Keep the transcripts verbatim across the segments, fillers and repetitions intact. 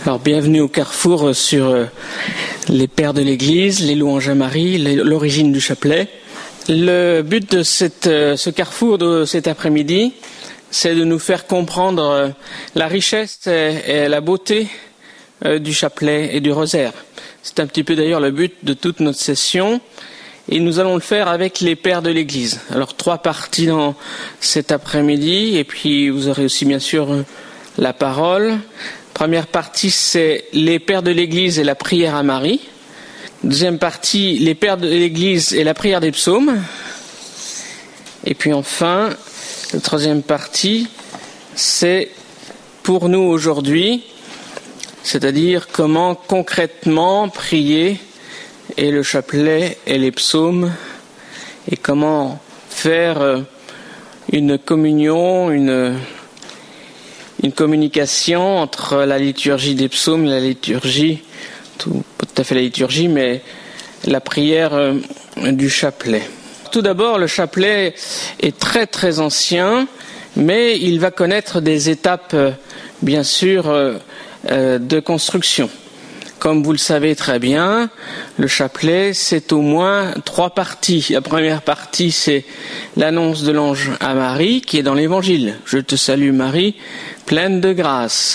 Alors bienvenue au Carrefour sur les pères de l'Église, les louanges à Marie, l'origine du chapelet. Le but de cette, ce Carrefour de cet après-midi, c'est de nous faire comprendre la richesse et la beauté du chapelet et du rosaire. C'est un petit peu d'ailleurs le but de toute notre session. Et nous allons le faire avec les pères de l'Église. Alors trois parties dans cet après-midi, et puis vous aurez aussi bien sûr la parole. Première partie, c'est les pères de l'Église et la prière à Marie. Deuxième partie, les pères de l'Église et la prière des psaumes. Et puis enfin, la troisième partie, c'est pour nous aujourd'hui, c'est-à-dire comment concrètement prier et le chapelet et les psaumes, et comment faire une communion, une, une communication entre la liturgie des psaumes et la liturgie, tout, pas tout à fait la liturgie, mais la prière du chapelet. Tout d'abord, le chapelet est très très ancien, mais il va connaître des étapes, bien sûr, de construction. Comme vous le savez très bien, le chapelet, c'est au moins trois parties. La première partie, c'est l'annonce de l'ange à Marie, qui est dans l'Évangile. Je te salue Marie, pleine de grâce.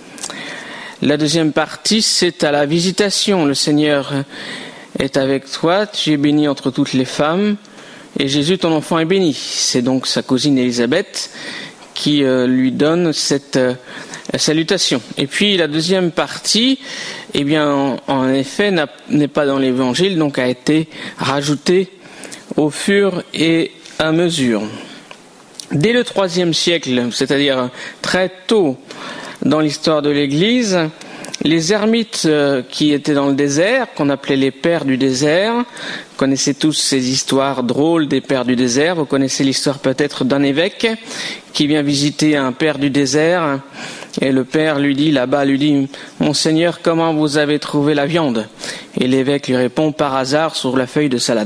La deuxième partie, c'est à la visitation. Le Seigneur est avec toi, tu es bénie entre toutes les femmes, et Jésus, ton enfant, est béni. C'est donc sa cousine Élisabeth qui euh, lui donne cette euh, salutation. Et puis la deuxième partie, eh bien, en, en effet, n'a, n'est pas dans l'Évangile, donc a été rajoutée au fur et à mesure. Dès le troisième siècle, c'est-à-dire très tôt dans l'histoire de l'Église, les ermites euh, qui étaient dans le désert, qu'on appelait les pères du désert, vous connaissez tous ces histoires drôles des pères du désert, vous connaissez l'histoire peut-être d'un évêque qui vient visiter un père du désert, et le père lui dit, là-bas, lui dit, « Monseigneur, comment vous avez trouvé la viande ?» Et l'évêque lui répond, « Par hasard, sur la feuille de salade. »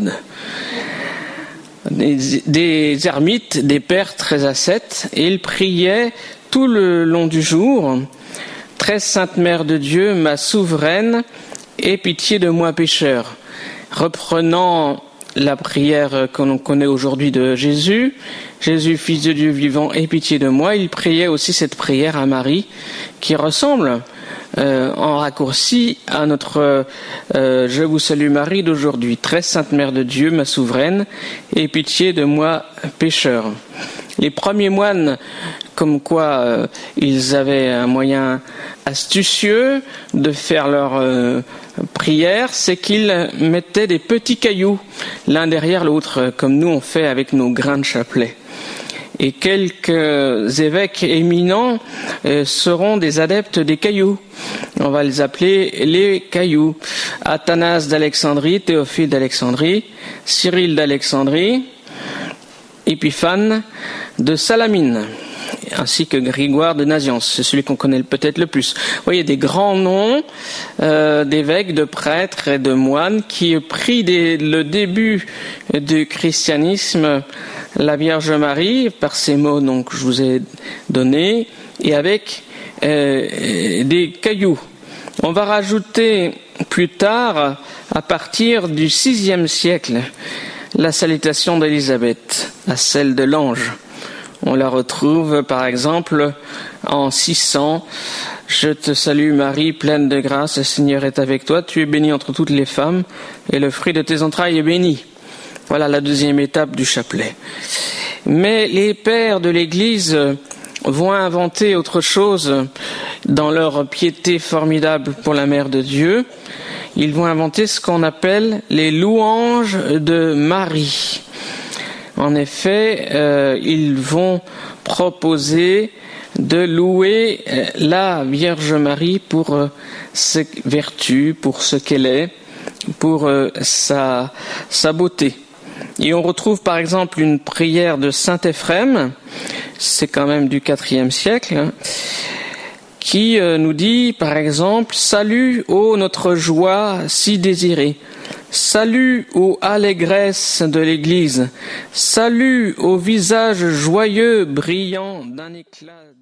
Des, des ermites, des pères très ascètes, et ils priaient tout le long du jour, « Très sainte Mère de Dieu, ma souveraine, aie pitié de moi pécheur. » Reprenant la prière que l'on connaît aujourd'hui de Jésus, « Jésus, Fils de Dieu vivant, aie pitié de moi », il priait aussi cette prière à Marie, qui ressemble euh, en raccourci à notre euh, « Je vous salue Marie » d'aujourd'hui. « Très sainte Mère de Dieu, ma souveraine, aie pitié de moi pécheur ». Les premiers moines, comme quoi euh, ils avaient un moyen astucieux de faire leur euh, prière, c'est qu'ils mettaient des petits cailloux l'un derrière l'autre, comme nous on fait avec nos grains de chapelet. Et quelques évêques éminents euh, seront des adeptes des cailloux. On va les appeler les cailloux. Athanase d'Alexandrie, Théophile d'Alexandrie, Cyril d'Alexandrie, Épiphane de Salamine, ainsi que Grégoire de Naziance. C'est celui qu'on connaît peut-être le plus. Vous voyez, des grands noms euh, d'évêques, de prêtres et de moines qui prient des, le début du christianisme, la Vierge Marie, par ces mots donc, que je vous ai donnés, et avec euh, des cailloux. On va rajouter plus tard, à partir du sixième siècle, la salutation d'Élisabeth, à celle de l'ange. On la retrouve par exemple en six cents. « Je te salue Marie, pleine de grâce, le Seigneur est avec toi, tu es bénie entre toutes les femmes, et le fruit de tes entrailles est béni. » Voilà la deuxième étape du chapelet. Mais les pères de l'Église vont inventer autre chose dans leur piété formidable pour la Mère de Dieu. Ils vont inventer ce qu'on appelle les louanges de Marie. En effet, euh, ils vont proposer de louer la Vierge Marie pour euh, ses vertus, pour ce qu'elle est, pour euh, sa, sa beauté. Et on retrouve par exemple une prière de saint Éphrem, c'est quand même du quatrième siècle, hein, qui euh, nous dit par exemple « Salut, ô notre joie si désirée ». Salut aux allégresses de l'Église, salut au visage joyeux, brillant d'un éclat